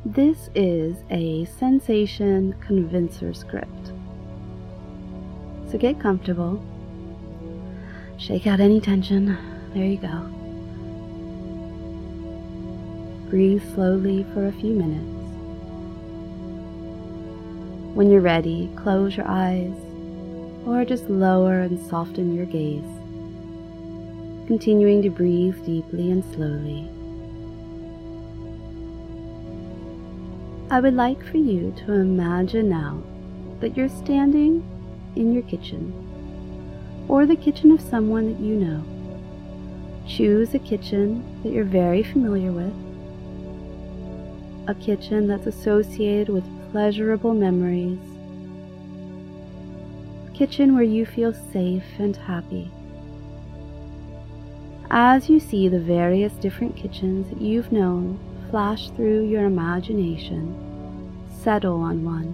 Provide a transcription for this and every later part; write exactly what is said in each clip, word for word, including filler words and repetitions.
This is a sensation convincer script. So get comfortable. Shake out any tension. There you go. Breathe slowly for a few minutes. When you're ready, close your eyes or just lower and soften your gaze, continuing to breathe deeply and slowly. I would like for you to imagine now that you're standing in your kitchen or the kitchen of someone that you know. Choose a kitchen that you're very familiar with, a kitchen that's associated with pleasurable memories, a kitchen where you feel safe and happy. As you see the various different kitchens that you've known flash through your imagination, settle on one.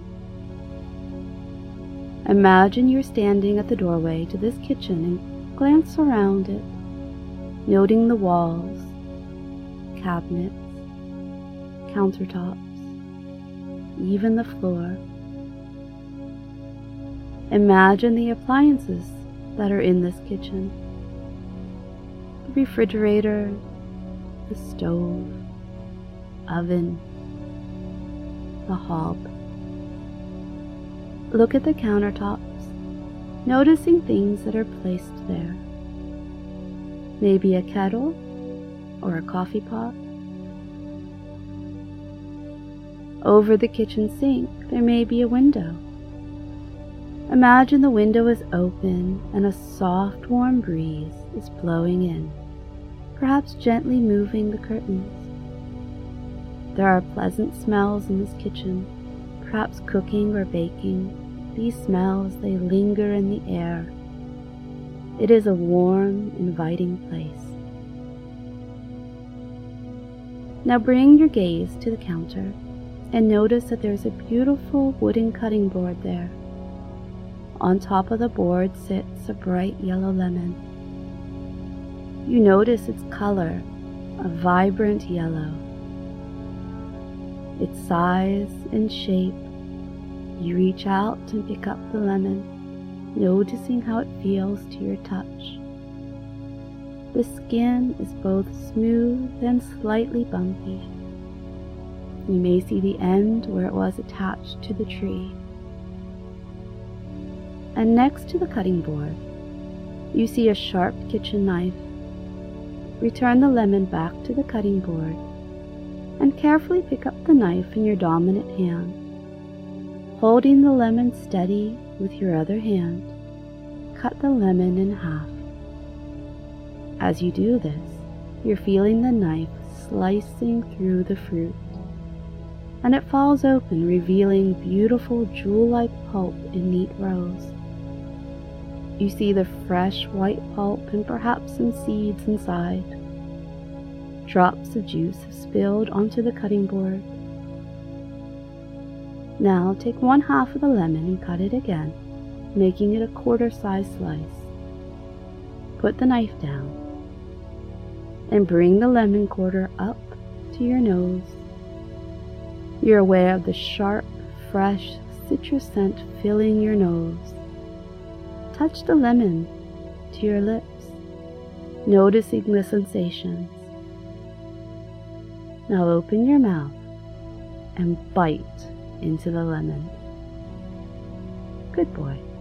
Imagine you're standing at the doorway to this kitchen and glance around it, noting the walls, cabinets, countertops, even the floor. Imagine the appliances that are in this kitchen: the refrigerator, the stove, oven, the hob. Look at the countertops, noticing things that are placed there. Maybe a kettle or a coffee pot. Over the kitchen sink, there may be a window. Imagine the window is open and a soft, warm breeze is blowing in, perhaps gently moving the curtains. There are pleasant smells in this kitchen, perhaps cooking or baking. These smells, they linger in the air. It is a warm, inviting place. Now bring your gaze to the counter and notice that there's a beautiful wooden cutting board there. On top of the board sits a bright yellow lemon. You notice its color, a vibrant yellow. Its size and shape. You reach out and pick up the lemon, noticing how it feels to your touch. The skin is both smooth and slightly bumpy. You may see the end where it was attached to the tree. And next to the cutting board, you see a sharp kitchen knife. Return the lemon back to the cutting board and carefully pick up the knife in your dominant hand. Holding the lemon steady with your other hand, cut the lemon in half. As you do this, you're feeling the knife slicing through the fruit, and it falls open, revealing beautiful jewel-like pulp in neat rows. You see the fresh white pulp and perhaps some seeds inside. Drops of juice have spilled onto the cutting board. Now take one half of the lemon and cut it again, making it a quarter-size slice. Put the knife down and bring the lemon quarter up to your nose. You're aware of the sharp, fresh citrus scent filling your nose. Touch the lemon to your lips, noticing the sensations. Now open your mouth and bite into the lemon. Good boy.